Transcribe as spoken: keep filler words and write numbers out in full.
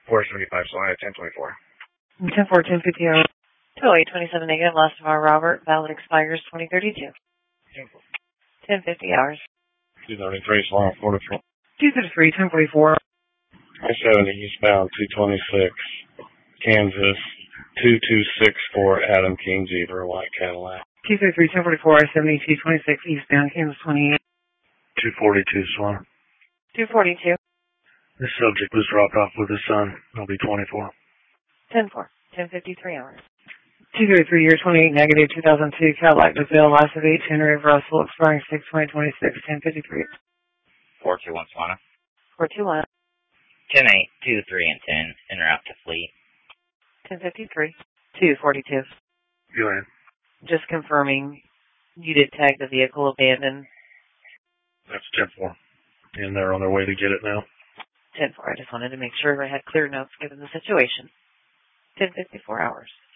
four seventy-five, Solana, ten twenty-four. ten four, ten fifty hours. two oh eight, twenty-seven negative, last of our Robert, valid expires twenty thirty-two. ten fifty hours. two thirty-three, Solana, forty-four. two thirty-three, ten forty-four. I seventy, eastbound, two twenty-six, Kansas, two two six four, Adam King, Zebra, white Cadillac. two thirty-three, ten forty-four, I seventy, two twenty-six, eastbound, Kansas, twenty-eight. two forty-two, Solana. two forty-two. This subject was dropped off with his son. It'll be twenty-four. ten four, ten fifty-three hours. two thirty-three, year twenty-eight, negative, two thousand two, Cadillac DeVille, last of eight, Henry of Russell, expiring six twenty twenty-six, ten fifty-three. four two one, Solana. four two one. ten eight, two three, and ten, en route to Fleet. ten fifty-three, two forty-two. Go ahead. Just confirming, you did tag the vehicle abandoned. That's ten four. And they're on their way to get it now. ten four, I just wanted to make sure I had clear notes given the situation. ten fifty-four hours.